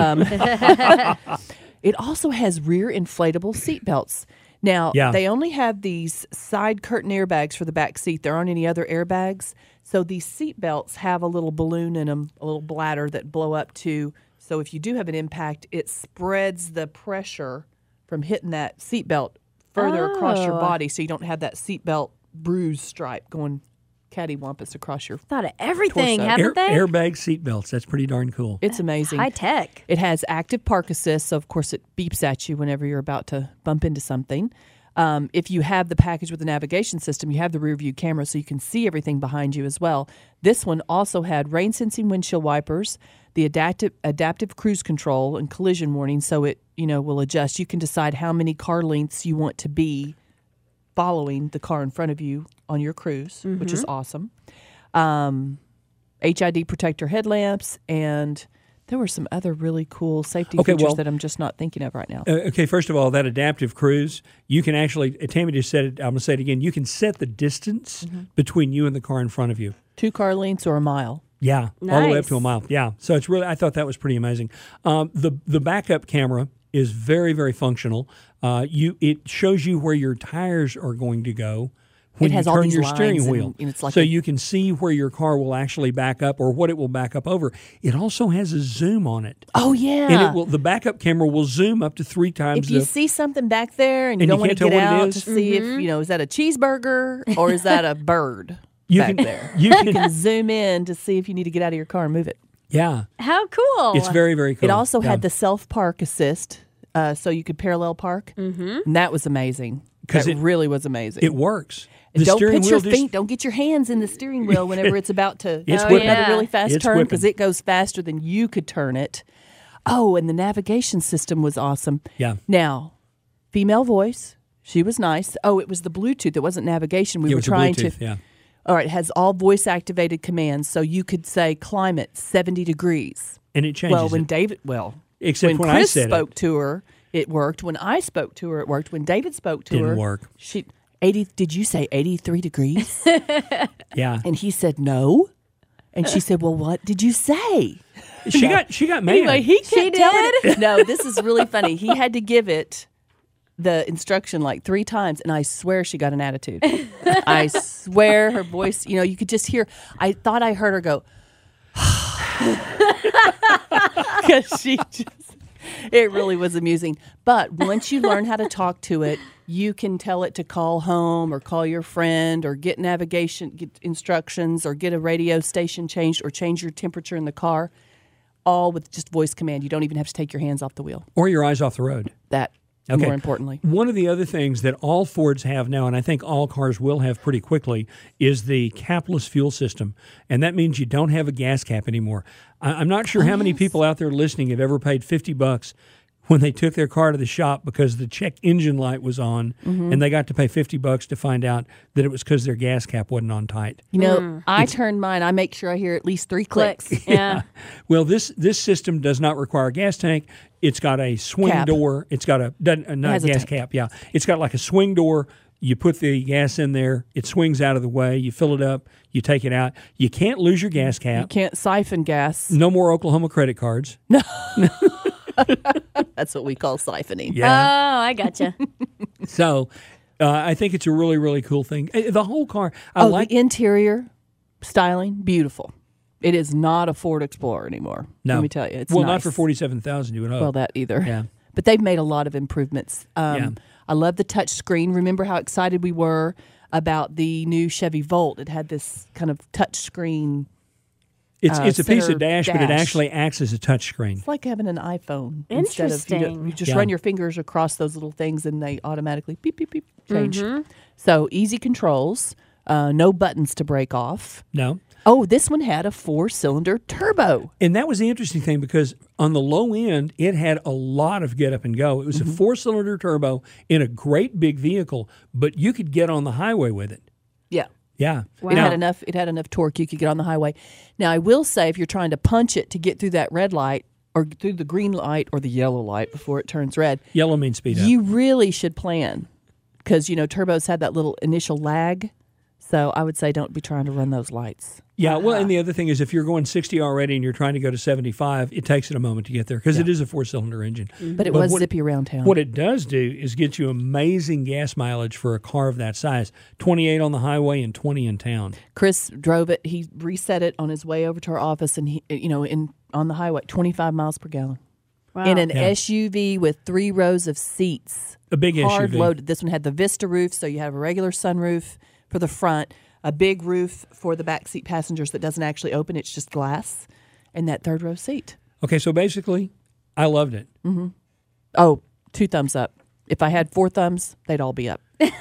S3: Yeah.
S4: It also has rear inflatable seat belts. Now, they only have these side curtain airbags for the back seat. There aren't any other airbags. So these seat belts have a little balloon in them, a little bladder that blow up to. So if you do have an impact, it spreads the pressure from hitting that seat belt further across your body, so you don't have that seat belt bruise stripe going cattywampus across your
S2: Thought of everything,
S4: torso.
S2: haven't they?
S3: Airbag seat belts. That's pretty darn cool.
S4: It's amazing.
S2: High tech.
S4: It has active park assist, so of course it beeps at you whenever you're about to bump into something. If you have the package with the navigation system, you have the rear view camera, so you can see everything behind you as well. This one also had rain sensing windshield wipers, the adaptive cruise control and collision warning, so it will adjust. You can decide how many car lengths you want to be following the car in front of you on your cruise, which is awesome. HID protector headlamps, and there were some other really cool safety features that I'm just not thinking of right now.
S3: Okay, first of all, that adaptive cruise, you can actually, Tammy just said it, I'm going to say it again, you can set the distance between you and the car in front of you.
S4: 2 car lengths or a mile.
S3: Yeah, all the way up
S2: Nice.
S3: to a mile. Yeah, so it's really, I thought that was pretty amazing. The backup camera is very, very functional. It shows you where your tires are going to go when
S4: It has
S3: you
S4: all
S3: turn
S4: these
S3: your
S4: lines
S3: steering
S4: and-
S3: wheel.
S4: and it's like
S3: so
S4: a-
S3: you can see where your car will actually back up or what it will back up over. It also has a zoom on it.
S4: Oh yeah.
S3: And it will, the backup camera will zoom up to 3 times
S4: if you
S3: the
S4: see something back there and you
S3: And
S4: don't
S3: you
S4: want to
S3: can't
S4: get
S3: tell what it
S4: out to
S3: is?
S4: see if is that a cheeseburger or is that a bird
S3: You
S4: back
S3: can-
S4: there?
S3: you
S4: You
S3: can-
S4: can zoom in to see if you need to get out of your car and move it.
S3: Yeah.
S2: How cool.
S3: It's very, very cool.
S4: It also
S3: Yeah.
S4: had the self park assist, so you could parallel park. Mm-hmm. And that was amazing.
S3: 'Cause
S4: That
S3: it-
S4: really was amazing.
S3: It works.
S4: And
S3: The
S4: don't
S3: steering
S4: put your
S3: wheel just-
S4: feet. Don't get your hands in the steering wheel whenever it's about to
S3: It's
S4: make
S3: whipping.
S4: another really fast
S3: It's
S4: turn
S3: whipping.
S4: because it goes faster than you could turn it. Oh, and the navigation system was awesome.
S3: Yeah.
S4: Now, female voice. She was nice. Oh, it was the Bluetooth. It wasn't navigation. We
S3: Yeah,
S4: were
S3: with the
S4: trying
S3: Bluetooth,
S4: to.
S3: yeah.
S4: All right, it has all voice activated commands, so you could say climate 70 degrees.
S3: And it changes
S4: Well, when
S3: it.
S4: David,
S3: Except when I
S4: Chris
S3: said it.
S4: spoke to her, it worked. When I spoke to her, it worked. When David spoke to
S3: Didn't
S4: her,
S3: work.
S4: She 80. Did you say 83 degrees?
S3: Yeah.
S4: And he said no. And she said, "Well, what did you say?"
S3: She got mad.
S4: Anyway, he
S2: She
S4: kept telling it. No, this is really funny. He had to give it the instruction like 3 times, and I swear she got an attitude. I swear her voice. You could just hear. I thought I heard her go. Because she just. It really was amusing. But once you learn how to talk to it, you can tell it to call home or call your friend or get get instructions or get a radio station changed or change your temperature in the car, all with just voice command. You don't even have to take your hands off the wheel.
S3: Or your eyes off the road.
S4: That,
S3: Okay.
S4: more importantly.
S3: One of the other things that all Fords have now, and I think all cars will have pretty quickly, is the capless fuel system. And that means you don't have a gas cap anymore. I'm not sure how many people out there listening have ever paid $50 when they took their car to the shop because the check engine light was on, and they got to pay $50 to find out that it was because their gas cap wasn't on tight.
S4: I turn mine. I make sure I hear at least 3 clicks.
S2: Yeah.
S3: Well, this system does not require a gas tank. It's got a swing
S4: Cap.
S3: door. It's got not
S4: has
S3: a
S4: a
S3: gas
S4: tank.
S3: cap. Yeah, it's got like a swing door. You put the gas in there. It swings out of the way. You fill it up. You take it out. You can't lose your gas
S4: You
S3: cap.
S4: can't siphon gas.
S3: No more Oklahoma credit cards.
S4: That's what we call siphoning.
S2: Oh, I gotcha.
S3: So I think it's a really, really cool thing. The whole car. I
S4: Oh,
S3: like.
S4: the interior styling, beautiful. It is not a Ford Explorer anymore.
S3: No,
S4: Let me tell you. It's
S3: well,
S4: nice.
S3: not for 47,000. You would hope.
S4: Well, that either.
S3: Yeah.
S4: But they've made a lot of improvements.
S3: Yeah.
S4: I love the touch screen. Remember how excited we were about the new Chevy Volt? It had this kind of touch screen.
S3: It's a piece
S4: center
S3: of dash, but it
S4: dash.
S3: actually acts as a touch screen.
S4: It's like having an iPhone. Instead of
S2: Interesting.
S4: you just
S3: Yeah.
S4: run your fingers across those little things and they automatically beep, beep, beep, change.
S2: Mm-hmm.
S4: So easy controls, no buttons to break off.
S3: No.
S4: Oh, this one had a 4-cylinder turbo.
S3: And that was the interesting thing because on the low end, it had a lot of get up and go. It was a 4-cylinder turbo in a great big vehicle, but you could get on the highway with it.
S4: Yeah.
S3: Yeah.
S4: It had enough. It had enough torque. You could get on the highway. Now, I will say, if you're trying to punch it to get through that red light or through the green light or the yellow light before it turns red,
S3: Yellow means speed up.
S4: you really should plan because turbos had that little initial lag. So I would say don't be trying to run those lights.
S3: Yeah, well, and the other thing is if you're going 60 already and you're trying to go to 75, it takes it a moment to get there because it is a 4-cylinder engine.
S4: But it was
S3: what-
S4: zippy around town.
S3: What it does do is get you amazing gas mileage for a car of that size. 28 on the highway and 20 in town.
S4: Chris drove it. He reset it on his way over to our office, and he, on the highway, 25 miles per gallon.
S2: Wow.
S4: In an
S3: Yeah.
S4: SUV with 3 rows of seats.
S3: A big
S4: Hard
S3: SUV.
S4: loaded. This one had the Vista roof, so you have a regular sunroof for the front, a big roof for the back seat passengers that doesn't actually open. It's just glass, and that 3rd row seat.
S3: Okay, so basically, I loved it.
S4: Oh, 2 thumbs up. If I had 4 thumbs, they'd all be up.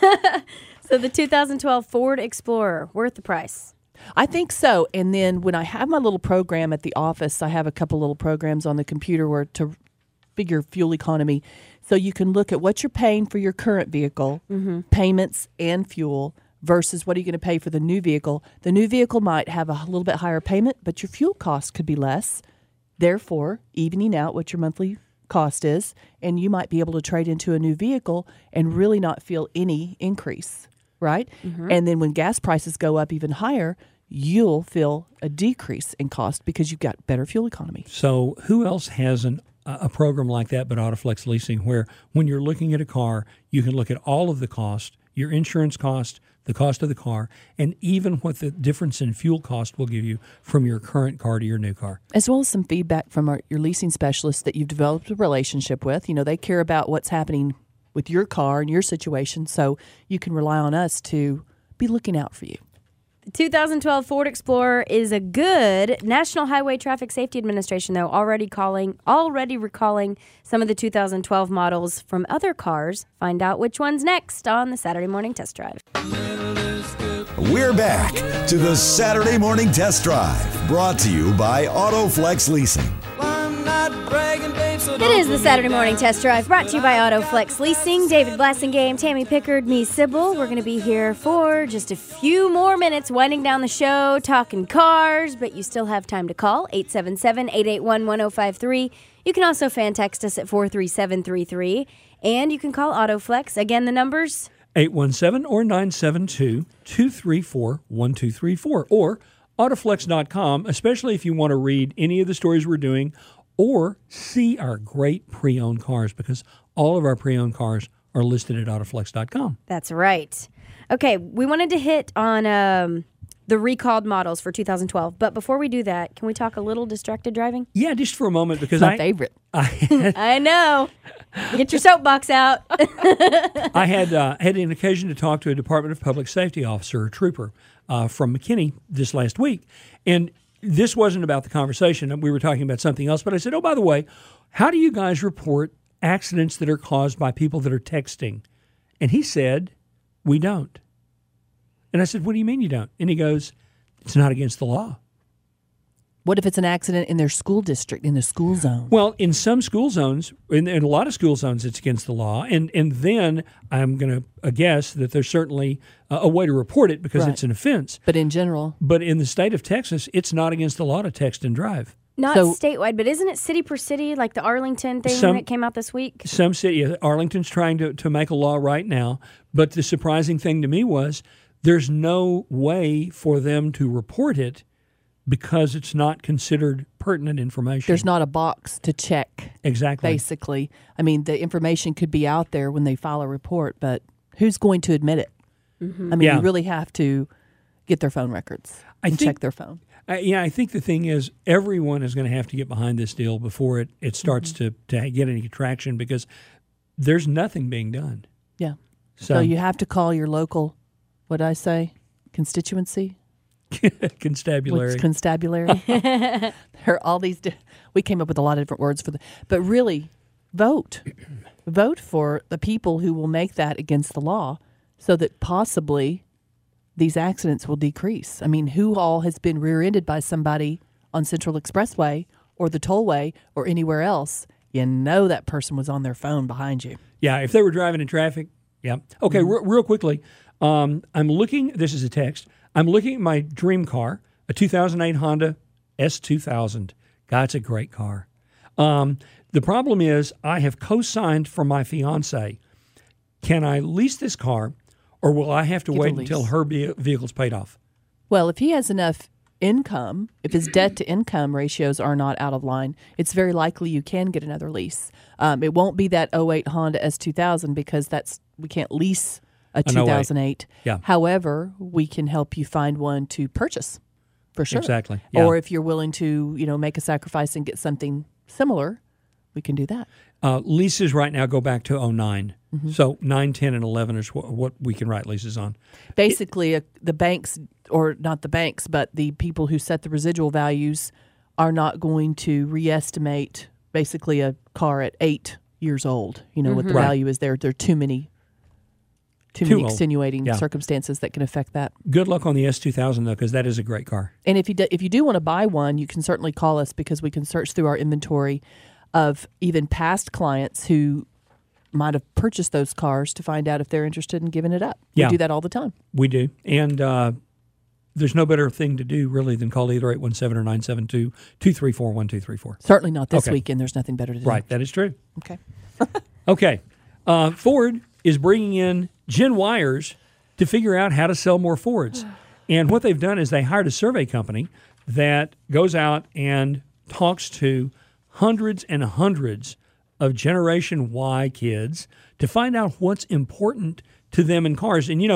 S2: So the 2012 Ford Explorer, worth the price.
S4: I think so. And then when I have my little program at the office, I have a couple little programs on the computer where to figure fuel economy. So you can look at what you're paying for your current vehicle, payments and fuel, versus what are you going to pay for the new vehicle. The new vehicle might have a little bit higher payment, but your fuel cost could be less. Therefore, evening out what your monthly cost is, and you might be able to trade into a new vehicle and really not feel any increase, right? And then when gas prices go up even higher, you'll feel a decrease in cost because you've got better fuel economy.
S3: So who else has a program like that but Autoflex Leasing where when you're looking at a car, you can look at all of the cost, your insurance cost, the cost of the car, and even what the difference in fuel cost will give you from your current car to your new car.
S4: As well as some feedback from your leasing specialist that you've developed a relationship with. You know, they care about what's happening with your car and your situation, so you can rely on us to be looking out for you.
S2: The 2012 Ford Explorer is a good. National Highway Traffic Safety Administration, though, already recalling some of the 2012 models from other cars. Find out which one's next on the Saturday Morning Test Drive.
S1: We're back to the Saturday Morning Test Drive, brought to you by AutoFlex Leasing.
S2: It is the Saturday Morning Test Drive, brought to you by AutoFlex Leasing. David Blassingame, Tammy Pickard, me, Sybil. We're going to be here for just a few more minutes, winding down the show, talking cars, but you still have time to call, 877-881-1053. You can also fan text us at 43733, and you can call AutoFlex. Again, the numbers?
S3: 817 or 972-234-1234, or autoflex.com, especially if you want to read any of the stories we're doing or see our great pre-owned cars, because all of our pre-owned cars are listed at autoflex.com.
S2: That's right. Okay, we wanted to hit on the recalled models for 2012, but before we do that, can we talk a little distracted driving?
S3: Yeah, just for a moment, because
S4: My favorite.
S2: I know. Get your soapbox out.
S3: I had an occasion to talk to a Department of Public Safety officer, a trooper from McKinney this last week, and this wasn't about the conversation. We were talking about something else, but I said, oh, by the way, how do you guys report accidents that are caused by people that are texting? And he said, we don't. And I said, what do you mean you don't? And he goes, it's not against the law.
S4: What if it's an accident in their school district, in the school zone?
S3: Well, in some school zones, in a lot of school zones, it's against the law. And then I'm going to guess that there's certainly a way to report it because it's an offense.
S4: But in general.
S3: But in the state of Texas, it's not against the law to text and drive.
S2: Not statewide, but isn't it city per city, like the Arlington thing that came out this week?
S3: Some city, Arlington's trying to make a law right now. But the surprising thing to me was there's no way for them to report it because it's not considered pertinent information.
S4: There's not a box to check.
S3: Exactly.
S4: Basically. I mean, the information could be out there when they file a report, but who's going to admit it? Mm-hmm. I mean, you really have to get their phone records and check their phone.
S3: I think the thing is everyone is going to have to get behind this deal before it starts to get any traction, because there's nothing being done.
S4: Yeah. So you have to call your local, what did I say, constituency?
S3: Constabulary.
S4: Constabulary. There are all these. We came up with a lot of different words for but really, vote. Vote for the people who will make that against the law, so that possibly these accidents will decrease. I mean, who all has been rear-ended by somebody on Central Expressway or the tollway or anywhere else? You know that person was on their phone behind you.
S3: Yeah, if they were driving in traffic. Yeah. Okay. Real quickly, I'm looking. This is a text. I'm looking at my dream car, a 2008 Honda S2000. God, it's a great car. The problem is I have co-signed for my fiance. Can I lease this car, or will I have to wait until her vehicle's paid off?
S4: Well, if he has enough income, if his debt-to-income ratios are not out of line, it's very likely you can get another lease. It won't be that 08 Honda S2000 because we can't lease a 2008.
S3: Yeah.
S4: However, we can help you find one to purchase, for sure.
S3: Exactly. Yeah.
S4: Or if you're willing to, make a sacrifice and get something similar, we can do that.
S3: Leases right now go back to 2009. Mm-hmm. So 9, 10, and 11 is what we can write leases on.
S4: Basically, the banks, or not the banks, but the people who set the residual values are not going to re-estimate basically a car at 8 years old. What the value is there. There are too many extenuating circumstances that can affect that.
S3: Good luck on the S2000, though, because that is a great car.
S4: And if you do want to buy one, you can certainly call us, because we can search through our inventory of even past clients who might have purchased those cars to find out if they're interested in giving it up. We do that all the time.
S3: We do. And there's no better thing to do, really, than call either 817 or 972-234-1234.
S4: Certainly not this weekend. There's nothing better to do.
S3: Right. That is true.
S4: Okay.
S3: Okay. Ford is bringing in Gen Wires to figure out how to sell more Fords. And what they've done is they hired a survey company that goes out and talks to hundreds and hundreds of Generation Y kids to find out what's important to them in cars. And,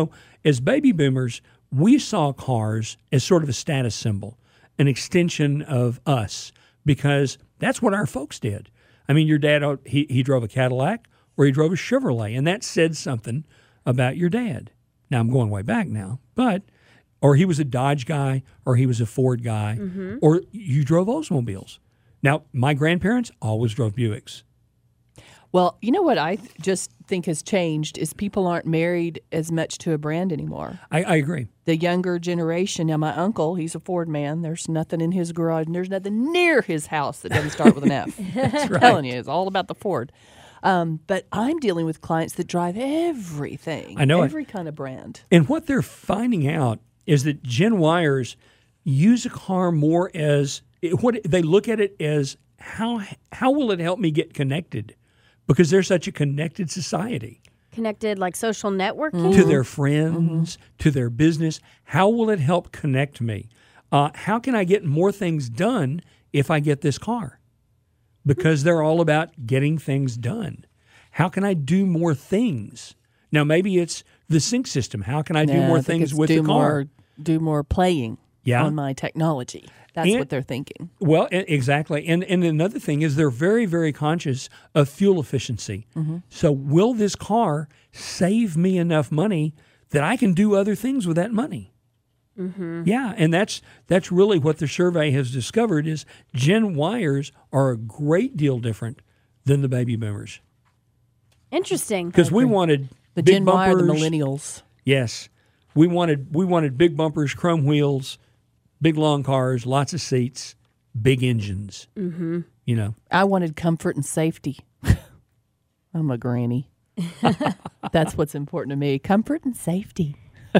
S3: as baby boomers, we saw cars as sort of a status symbol, an extension of us, because that's what our folks did. I mean, your dad, he drove a Cadillac or he drove a Chevrolet, and that said something about your dad. Now, I'm going way back now, or he was a Dodge guy, or he was a Ford guy, or you drove Oldsmobiles. Now, my grandparents always drove Buicks.
S4: Well, you know what I just think has changed is people aren't married as much to a brand anymore.
S3: I agree.
S4: The younger generation, now my uncle, he's a Ford man. There's nothing in his garage, and there's nothing near his house that doesn't start with an F.
S3: That's right.
S4: I'm telling you, it's all about the Ford. But I'm dealing with clients that drive everything.
S3: I know it.
S4: every kind of brand.
S3: And what they're finding out is that Gen Yers use a car more as what they look at it as how will it help me get connected? Because they're such a connected society.
S2: Connected like social networking?
S3: To their friends, to their business. How will it help connect me? How can I get more things done if I get this car? Because they're all about getting things done. How can I do more things? Now, maybe it's the sync system. How can I do more things with the car?
S4: Do more playing
S3: Yeah.
S4: on my technology. That's what they're thinking.
S3: Well, exactly. And another thing is they're very, very conscious of fuel efficiency. So will this car save me enough money that I can do other things with that money? Yeah, and that's really what the survey has discovered is Gen Yers are a great deal different than the baby boomers.
S2: Interesting.
S3: Because we wanted
S4: The
S3: big
S4: Gen Y are
S3: bumpers.
S4: the millennials.
S3: Yes. We wanted big bumpers, chrome wheels, big long cars, lots of seats, big engines. Mm-hmm. You know.
S4: I wanted comfort and safety. I'm a granny. That's what's important to me. Comfort and safety.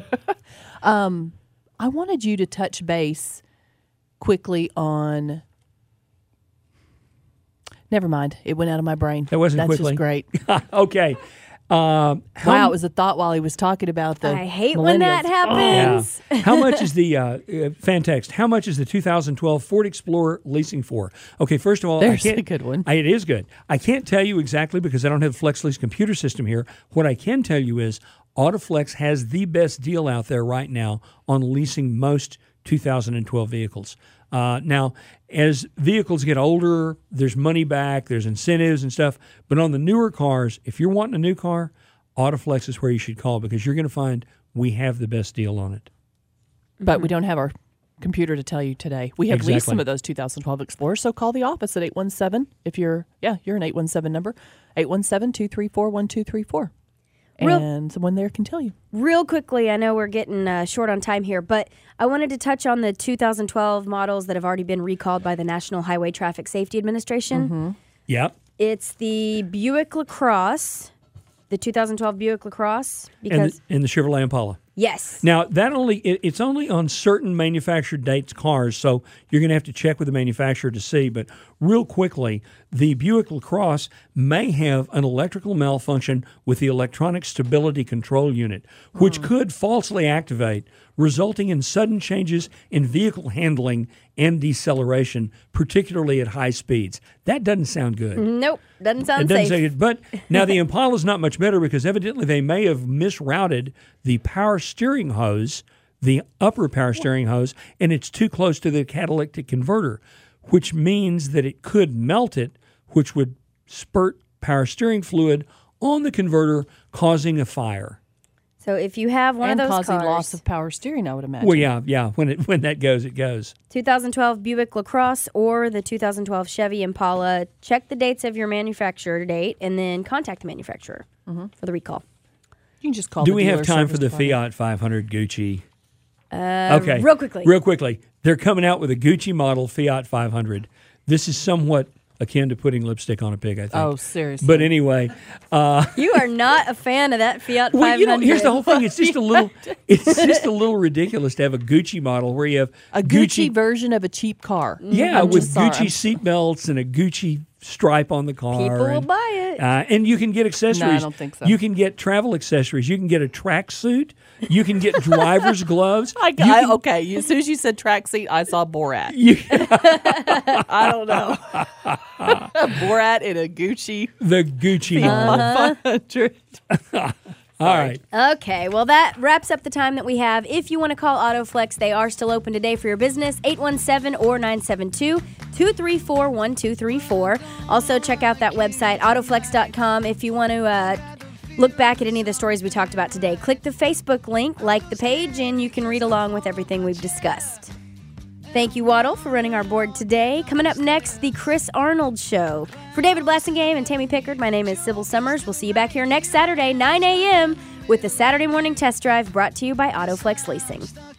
S4: I wanted you to touch base quickly on. Never mind. It went out of my brain.
S3: That wasn't
S4: That's
S3: quickly.
S4: just great.
S3: Okay.
S4: Wow, it was a thought while he was talking about the
S2: I hate when that
S4: millennials.
S2: happens.
S3: Yeah. How much is the fan text? How much is the 2012 Ford Explorer leasing for? Okay, first of all,
S4: There's
S3: I can't,
S4: a good one.
S3: It is good. I can't tell you exactly because I don't have FlexLease computer system here. What I can tell you is Autoflex has the best deal out there right now on leasing most 2012 vehicles. Now, as vehicles get older, there's money back, there's incentives and stuff. But on the newer cars, if you're wanting a new car, Autoflex is where you should call because you're going to find we have the best deal on it.
S4: But we don't have our computer to tell you today. We have leased
S3: Exactly.
S4: some of those 2012 Explorers, so call the office at 817 if you're an 817 number, 817-234-1234. And someone there can tell you.
S2: Real quickly, I know we're getting short on time here, but I wanted to touch on the 2012 models that have already been recalled by the National Highway Traffic Safety Administration.
S3: Yep.
S2: It's the Buick LaCrosse, the 2012 Buick LaCrosse, because
S3: And the Chevrolet Impala.
S2: yes,
S3: Now, it's only on certain manufactured dates cars, so you're going to have to check with the manufacturer to see. But real quickly, the Buick LaCrosse may have an electrical malfunction with the electronic stability control unit, which could falsely activate, resulting in sudden changes in vehicle handling and deceleration, particularly at high speeds. That doesn't sound good.
S2: nope, doesn't sound
S3: It doesn't
S2: safe.
S3: say it, but now the Impala's not much better because evidently they may have misrouted the power steering hose, the upper power steering hose, and it's too close to the catalytic converter, which means that it could melt it, which would spurt power steering fluid on the converter, causing a fire.
S2: So if you have one
S4: and
S2: of those
S4: causing
S2: cars,
S4: loss of power steering, I would imagine.
S3: Well, yeah. When that goes, it goes.
S2: 2012 Buick LaCrosse or the 2012 Chevy Impala, check the dates of your manufacturer date and then contact the manufacturer for the recall.
S4: You can just call
S3: Do
S4: the
S3: we have
S4: dealer
S3: time for
S4: service
S3: the
S4: department.
S3: Fiat 500 Gucci? Okay.
S2: Real quickly.
S3: They're coming out with a Gucci model Fiat 500. This is somewhat akin to putting lipstick on a pig, I think.
S4: Oh, seriously.
S3: But anyway,
S2: You are not a fan of that Fiat 500.
S3: well, you know, here's the whole thing. It's just a little, ridiculous to have a Gucci model where you have
S4: a Gucci version of a cheap car.
S3: yeah,
S4: I'm
S3: with
S4: just sorry.
S3: Gucci seatbelts and a Gucci stripe on the car.
S2: People will
S3: and,
S2: buy it.
S3: and you can get accessories.
S4: No, I don't think so.
S3: You can get travel accessories. You can get a tracksuit. You can get driver's gloves.
S4: Okay, as soon as you said track seat, I saw Borat.
S3: You-
S4: I don't know. Borat in a Gucci
S3: the Gucci model.
S4: 500.
S3: All right.
S2: Okay, well, that wraps up the time that we have. If you want to call AutoFlex, they are still open today for your business, 817 or 972-234-1234. Also, check out that website, autoflex.com. If you want to look back at any of the stories we talked about today, click the Facebook link, like the page, and you can read along with everything we've discussed. Thank you, Waddle, for running our board today. Coming up next, the Chris Arnold Show. For David Blasingame and Tammy Pickard, my name is Sybil Summers. We'll see you back here next Saturday, 9 a.m., with the Saturday Morning Test Drive brought to you by AutoFlex Leasing.